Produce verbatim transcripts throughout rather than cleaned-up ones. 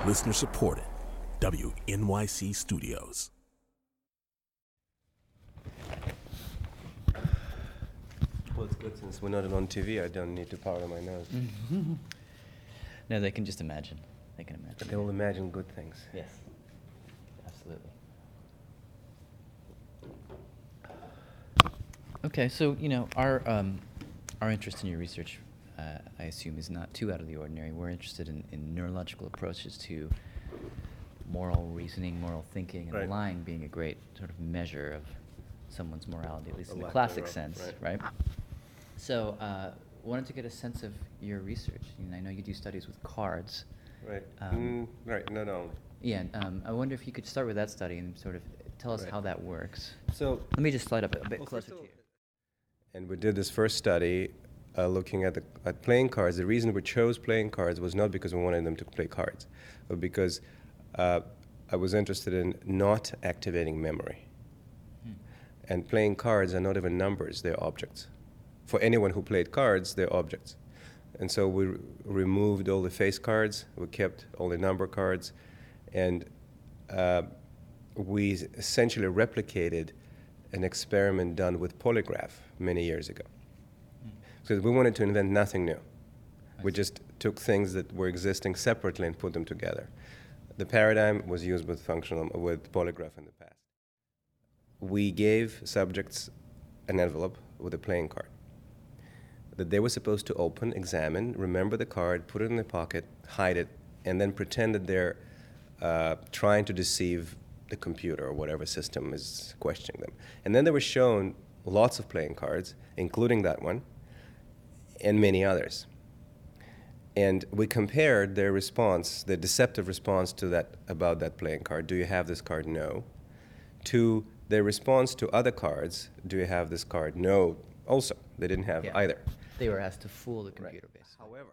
Listener supported. W N Y C Studios. Well, it's good since we're not on T V. I don't need to powder my nose. Mm-hmm. No, they can just imagine. They can imagine. But they will imagine good things. Yes, absolutely. Okay, so you know our um, our interest in your research, uh, I assume, is not too out of the ordinary. We're interested in, in neurological approaches to moral reasoning, moral thinking, and Right. lying being a great sort of measure of someone's morality, at least A in the lack classic thereof, sense, right. right? So, uh, wanted to get a sense of your research. And I know you do studies with cards. Right. Um, mm, right. Not only. Yeah, and, um, I wonder if you could start with that study and sort of tell us Right. how that works. So. Let me just slide up a, a bit Well, closer first of to all- you. And we did this first study uh, looking at the at playing cards. The reason we chose playing cards was not because we wanted them to play cards, but because uh, I was interested in not activating memory. Hmm. And playing cards are not even numbers; they're objects. For anyone who played cards, they're objects. And so we r- removed all the face cards. We kept all the number cards, and uh, we s- essentially replicated an experiment done with polygraph many years ago. Hmm. Because we wanted to invent nothing new. I We see. just took things that were existing separately and put them together. The paradigm was used with functional with polygraph in the past. We gave subjects an envelope with a playing card that they were supposed to open, examine, remember the card, put it in their pocket, hide it, and then pretend that they're uh, trying to deceive the computer or whatever system is questioning them. And then they were shown lots of playing cards, including that one, and many others. And we compared their response, their deceptive response to that about that playing card, do you have this card? No. To their response to other cards, do you have this card? No. Also, they didn't have Yeah. either. They were asked to fool the computer, Right. basically. However,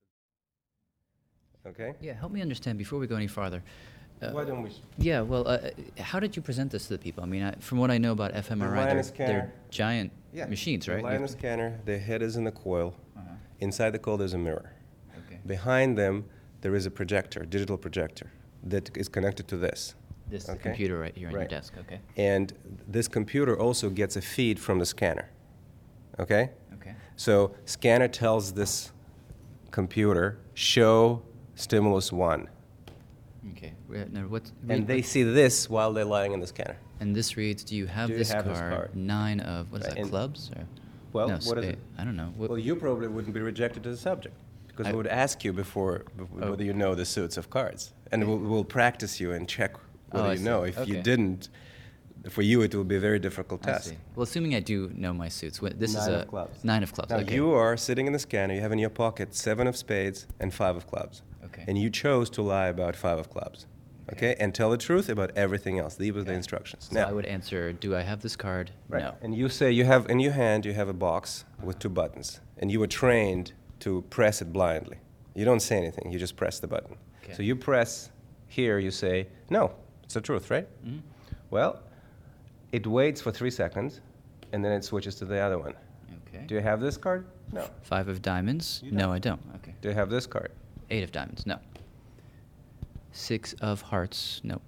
okay? Yeah, help me understand before we go any farther. Uh, Why don't we? Yeah, well, uh, how did you present this to the people? I mean, I, from what I know about fMRI, line they're, a scanner. they're giant Yeah. machines, They right? line You- a scanner, their head is in the coil. Uh-huh. Inside the coil, there's a mirror. Okay. Behind them, there is a projector, digital projector, that is connected to this. This is the Okay. computer right here on your Right. desk, okay? And this computer also gets a feed from the scanner. Okay? Okay. So scanner tells this computer, show stimulus one. Okay. Re- Now, what, And read- they see this while they're lying in the scanner. and this reads, do you have, Do you this, have card, this card? Nine of, what is Right, that, and- clubs? Or? Well, no, what is spa- it? I don't know. What, Well, you probably wouldn't be rejected as a subject because I- we would ask you before, before Oh. whether you know the suits of cards. And we'll, we'll practice you and check whether Oh, I you see. know. If Okay. you didn't, for you it will be a very difficult I test. see. Well, assuming I do know my suits, wh- this is Nine a of clubs. nine of clubs. Now okay. you are sitting in the scanner, you have in your pocket seven of spades and five of clubs. Okay. And you chose to lie about five of clubs. Okay? And tell the truth about everything else. These were the Okay. instructions. So now, I would answer, do I have this card? right. No. And you say you have in your hand you have a box with two buttons, and you were trained to press it blindly. You don't say anything. You just press the button. Okay. So you press here. You say no. It's the truth, right? Mhm. Well, it waits for three seconds, and then it switches to the other one. Okay. Do you have this card? No. Five of diamonds? You No, don't. I don't. Okay. Do you have this card? Eight of diamonds? No. Six of hearts? No.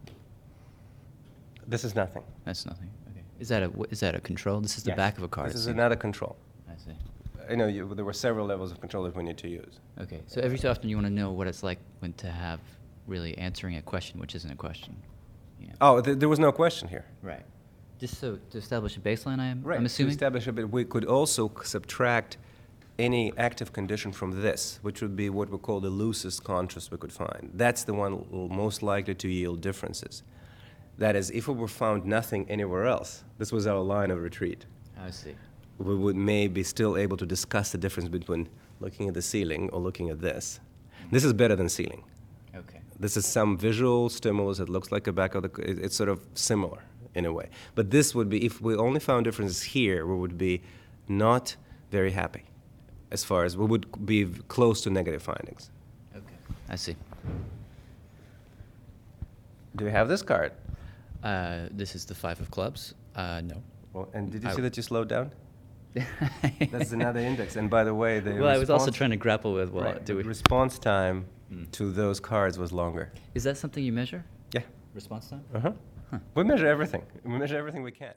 This is nothing. That's nothing. Okay. Is that a wh- is that a control? This is the Yes. back of a card. This it is seems. another control. I see. I know you, there were several levels of control that we need to use. Okay. So every so often you want to know what it's like when to have really answering a question which isn't a question. Yeah. Oh, th- there was no question here. Right. Just so to establish a baseline, I am. Right. I'm assuming. To establish a bit, we could also c- subtract any active condition from this, which would be what we call the loosest contrast we could find. That's the one l- most likely to yield differences. That is, if we were found nothing anywhere else, this was our line of retreat, I see. we would maybe still able to discuss the difference between looking at the ceiling or looking at this. This is better than ceiling. Okay. This is some visual stimulus that looks like the back of the, it- it's sort of similar in a way. But this would be, if we only found differences here, we would be not very happy as far as we would be v- close to negative findings. Okay. I see. Do you have this card? Uh, this is the five of clubs. Uh, no. Well, and did you I- see that you slowed down? That's another index. And by the way, the Well, I was also response- trying to grapple with, well, right, do the we? response time Hmm. to those cards was longer. Is that something you measure? Yeah. Response time? Uh-huh. Huh. We measure everything. We measure everything we can.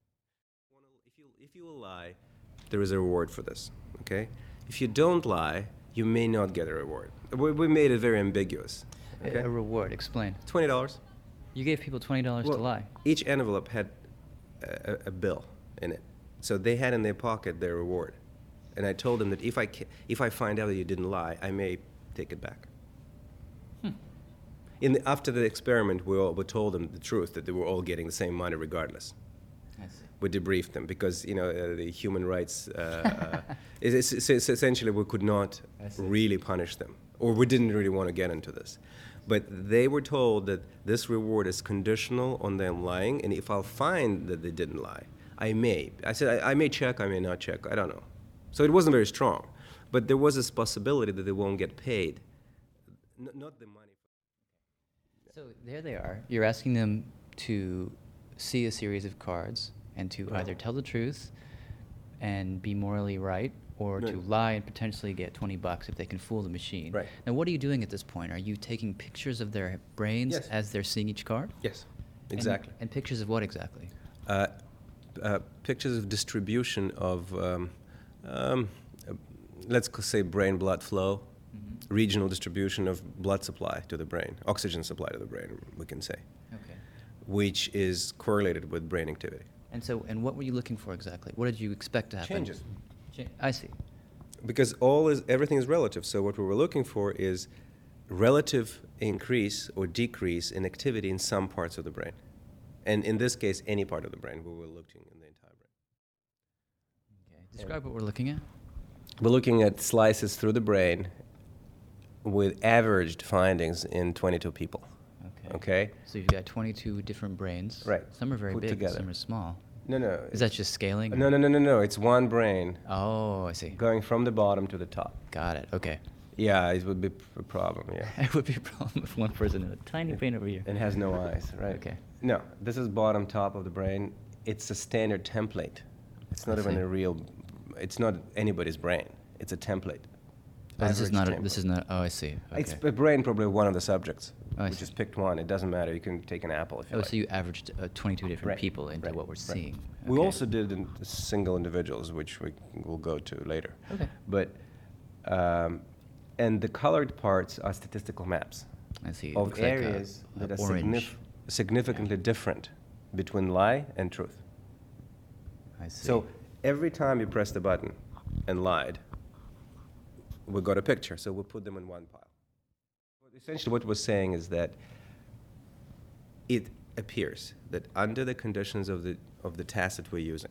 if, you, if you will lie, there is a reward for this, okay? If you don't lie, you may not get a reward. We, we made it very ambiguous. A- Okay? A reward, explain. twenty dollars. You gave people twenty dollars to lie. Each envelope had a, a, a bill in it. So they had in their pocket their reward. And I told them that if I, ca- if I find out that you didn't lie, I may take it back. Hmm. In the, after the experiment, we, all, we told them the truth, that they were all getting the same money regardless. I see. We debriefed them because, you know, uh, the human rights, uh, uh, it's, it's, it's essentially we could not I see. really punish them, or we didn't really want to get into this. But they were told that this reward is conditional on them lying, and if I'll find that they didn't lie, I may. I said, I, I may check, I may not check, I don't know. So it wasn't very strong. But there was this possibility that they won't get paid, N- not the money. So there they are. You're asking them to see a series of cards and to either tell the truth and be morally right, or No. to lie and potentially get twenty bucks if they can fool the machine. Right. Now, what are you doing at this point? Are you taking pictures of their brains Yes. as they're seeing each card? Yes, And- exactly. And, pictures of what exactly? Uh, uh, pictures of distribution of, um, um, uh, let's c- say, brain blood flow, Mm-hmm. regional distribution of blood supply to the brain, oxygen supply to the brain, we can say, Okay. which is correlated with brain activity. And so, and what were you looking for exactly? What did you expect to happen? Changes. Cha- I see. Because all is everything is relative. So what we were looking for is relative increase or decrease in activity in some parts of the brain, and in this case, any part of the brain. We were looking in the entire brain. Okay. Describe what we're looking at. We're looking at slices through the brain with averaged findings in twenty-two people. Okay. Okay? So you've got twenty-two different brains. Right. Some are very Put big, together. some are small. No, no. Is that just scaling? No, no, no, no, no. It's one brain Oh, I see. going from the bottom to the top. Got it. Okay. Yeah, it would be a problem, yeah. It would be a problem if one person had a tiny brain over here. And has no eyes, right? Okay. No, this is bottom top of the brain. It's a standard template. It's not I even see. a real, it's not anybody's brain. It's a template. Oh, this is Average not. A, template. this is not. Oh, I see. Okay. It's a brain, probably one of the subjects. Oh, I we see. just picked one. It doesn't matter. You can take an apple if you Oh, like. so you averaged uh, twenty-two different Right, people into right, what we're right. seeing. We Okay. also did in single individuals, which we will go to later. Okay. But, um, and the colored parts are statistical maps I see. It of looks like a- areas a that are orange. signif- significantly different between lie and truth. I see. So every time you press the button and lied, we got a picture, so we put them in one pile. But essentially what we're saying is that it appears that under the conditions of the, of the task that we're using,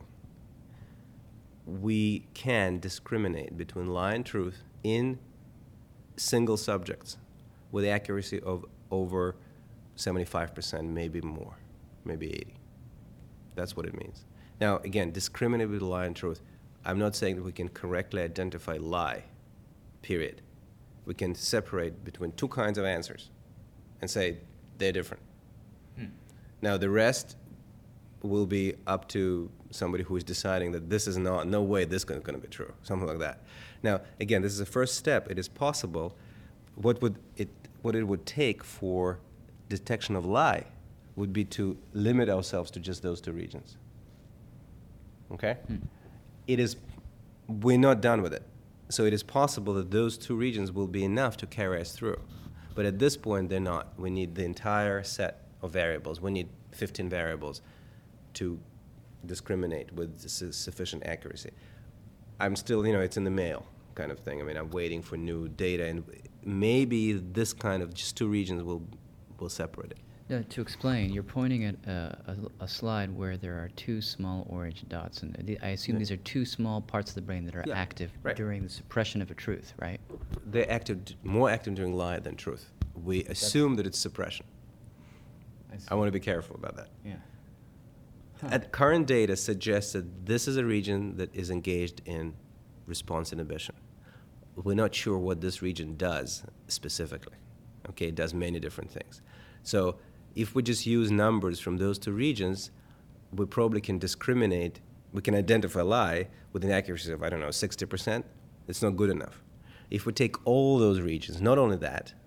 we can discriminate between lie and truth in single subjects with accuracy of over seventy-five percent, maybe more, maybe eighty. That's what it means. Now, again, discriminate with lie and truth. I'm not saying that we can correctly identify lie, period. We can separate between two kinds of answers and say they're different. Hmm. Now, the rest will be up to somebody who is deciding that this is not, no way this is going to be true, something like that. Now, again, this is the first step. It is possible. What would it, what it would take for detection of lie would be to limit ourselves to just those two regions. Okay? Hmm. It is, we're not done with it. So it is possible that those two regions will be enough to carry us through. But at this point, they're not. We need the entire set of variables. We need fifteen variables to discriminate with su- sufficient accuracy. I'm still, you know, it's in the mail kind of thing. I mean, I'm waiting for new data, and maybe this kind of just two regions will will separate it. Yeah, to explain, you're pointing at a, a, a slide where there are two small orange dots, and the, I assume Yeah. these are two small parts of the brain that are Yeah, active right. during the suppression of a truth, right? They're active, more active during lie than truth. We assume that it's suppression. I want to be careful about that. Yeah. At current data suggests that this is a region that is engaged in response inhibition. We're not sure what this region does specifically. Okay, it does many different things. So if we just use numbers from those two regions, we probably can discriminate, we can identify lie with an accuracy of, I don't know, sixty percent. It's not good enough. If we take all those regions, not only that,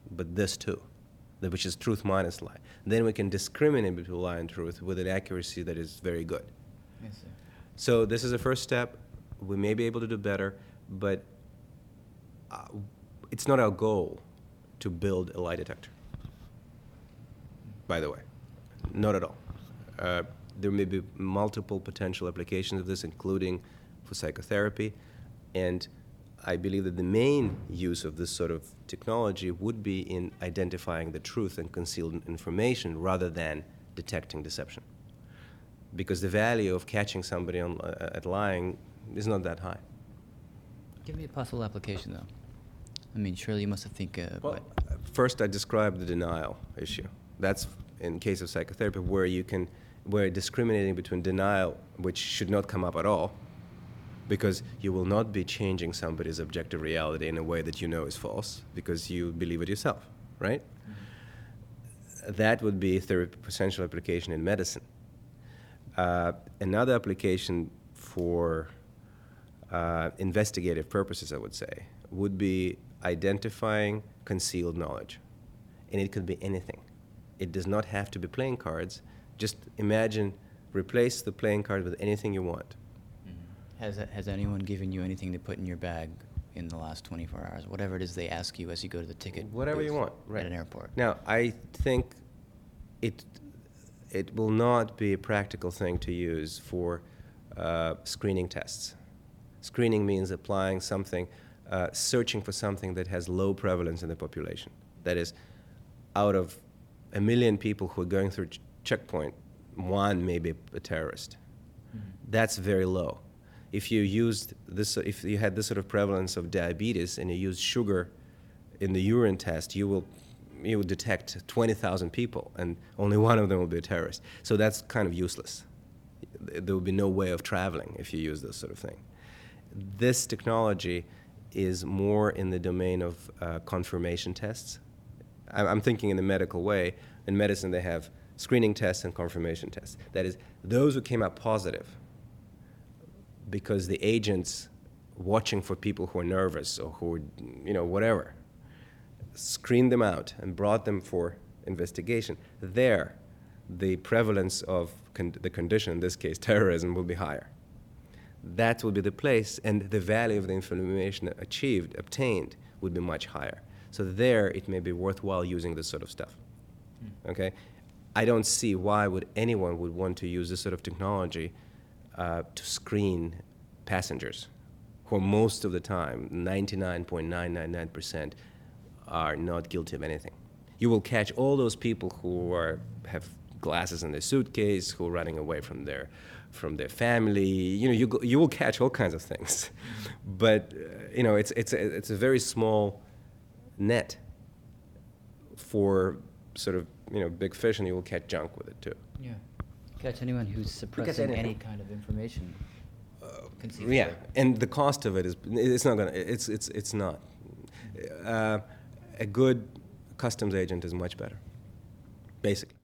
but this too, that which is truth minus lie. Then we can discriminate between lie and truth with an accuracy that is very good. Yes, sir. So this is a first step. We may be able to do better, but uh, it's not our goal to build a lie detector, by the way. Not at all. Uh, there may be multiple potential applications of this, including for psychotherapy, and I believe that the main use of this sort of technology would be in identifying the truth and concealed information rather than detecting deception. Because the value of catching somebody on, uh, at lying is not that high. Give me a possible application, though. I mean, surely you must have think. Uh, Well, what? first I described the denial issue. That's in case of psychotherapy where you can, where discriminating between denial, which should not come up at all, because you will not be changing somebody's objective reality in a way that you know is false, because you believe it yourself, right? Mm-hmm. That would be a therapy, potential application in medicine. Uh, another application for uh, investigative purposes, I would say, would be identifying concealed knowledge. And it could be anything. It does not have to be playing cards. Just imagine, replace the playing card with anything you want. Mm-hmm. Has, has anyone given you anything to put in your bag in the last twenty-four hours? Whatever it is they ask you as you go to the ticket Whatever you booth want, right. at an airport. Now, I think it, it will not be a practical thing to use for uh, screening tests. Screening means applying something, uh, searching for something that has low prevalence in the population. That is, out of a million people who are going through ch checkpoint, one may be a terrorist. Mm-hmm. That's very low. If you used this, if you had this sort of prevalence of diabetes and you used sugar in the urine test, you will, you will detect twenty thousand people, and only one of them will be a terrorist. So that's kind of useless. There will be no way of traveling if you use this sort of thing. This technology is more in the domain of uh, confirmation tests. I'm thinking in the medical way. In medicine, they have screening tests and confirmation tests. That is, those who came up positive because the agents watching for people who are nervous or who are, you know, whatever, screened them out and brought them for investigation. There, the prevalence of con the condition, in this case terrorism, will be higher. That will be the place, and the value of the information achieved, obtained, would be much higher. So there, it may be worthwhile using this sort of stuff. Mm. Okay, I don't see why would anyone would want to use this sort of technology uh, to screen passengers, who most of the time, ninety-nine point nine nine nine percent, are not guilty of anything. You will catch all those people who are have glasses in their suitcase, who are running away from their from their family. You know, you go, you will catch all kinds of things, but uh, you know, it's it's a, it's a very small net for sort of, you know, big fish, and you will catch junk with it too. Yeah. Catch anyone who's suppressing any kind of information. Uh, yeah, and the cost of it is it's not gonna it's it's it's not. Uh, a good customs agent is much better, basically.